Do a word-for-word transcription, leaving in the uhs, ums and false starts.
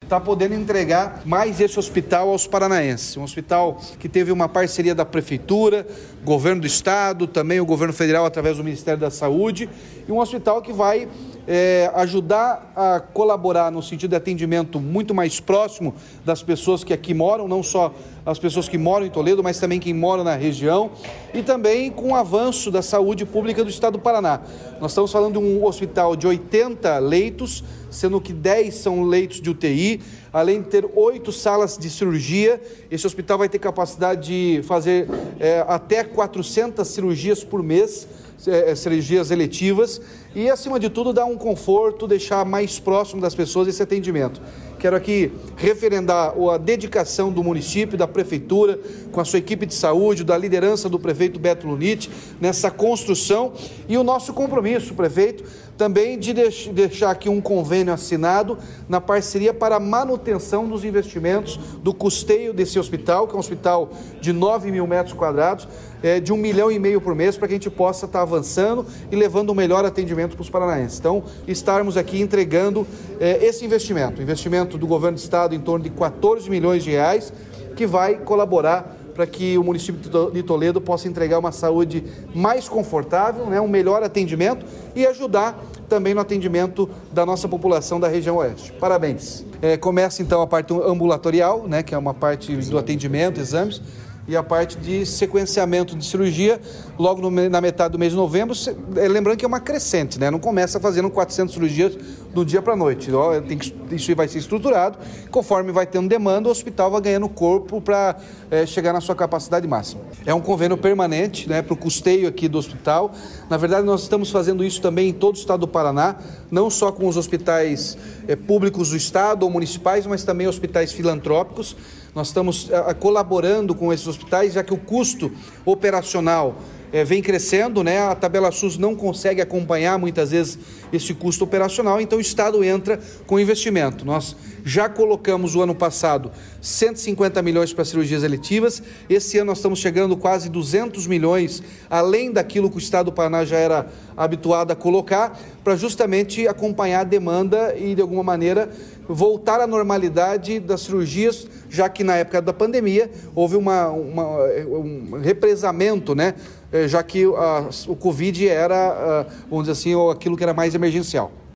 está podendo entregar mais esse hospital aos paranaenses. Um hospital que teve uma parceria da Prefeitura, Governo do Estado, também o Governo Federal através do Ministério da Saúde, e um hospital que vai é, ajudar a colaborar no sentido de atendimento muito mais próximo das pessoas que aqui moram, não só as pessoas que moram em Toledo, mas também quem mora na região, e também com o avanço da saúde pública do Estado do Paraná. Nós estamos falando de um hospital de oitenta leitos, sendo que dez são leitos de U T I, além de ter oito salas de cirurgia. Esse hospital vai ter capacidade de fazer é, até quatrocentas cirurgias por mês, é, cirurgias eletivas, e, acima de tudo, dar um conforto, deixar mais próximo das pessoas esse atendimento. Quero aqui referendar a dedicação do município, da prefeitura, com a sua equipe de saúde, da liderança do prefeito Beto Luniti, nessa construção, e o nosso compromisso, prefeito, também de deixar aqui um convênio assinado na parceria para a manutenção dos investimentos do custeio desse hospital, que é um hospital de nove mil metros quadrados, é, de um milhão e meio por mês, para que a gente possa estar avançando e levando o melhor atendimento para os paranaenses. Então, estarmos aqui entregando é, esse investimento, investimento do governo do estado em torno de quatorze milhões de reais, que vai colaborar para que o município de Toledo possa entregar uma saúde mais confortável, né, um melhor atendimento e ajudar também no atendimento da nossa população da região oeste. Parabéns. É, começa então a parte ambulatorial, né, que é uma parte do atendimento, exames, e a parte de sequenciamento de cirurgia, logo no, na metade do mês de novembro, lembrando que é uma crescente, né? Não começa fazendo quatrocentas cirurgias do dia para a noite. Tem que, isso vai ser estruturado, conforme vai tendo demanda, o hospital vai ganhando corpo para é, chegar na sua capacidade máxima. É um convênio permanente, né, para o custeio aqui do hospital. Na verdade, nós estamos fazendo isso também em todo o estado do Paraná, não só com os hospitais é, públicos do estado ou municipais, mas também hospitais filantrópicos. Nós estamos a, colaborando com esses hospitais, já que o custo operacional é, vem crescendo, né? A tabela SUS não consegue acompanhar muitas vezes esse custo operacional, então o Estado entra com investimento. Nós já colocamos o ano passado cento e cinquenta milhões para cirurgias eletivas, esse ano nós estamos chegando quase duzentos milhões, além daquilo que o Estado do Paraná já era habituado a colocar, para justamente acompanhar a demanda e, de alguma maneira, voltar à normalidade das cirurgias, já que na época da pandemia houve uma, uma, um represamento, né? Já que a, o Covid era, vamos dizer assim, aquilo que era mais emergencial.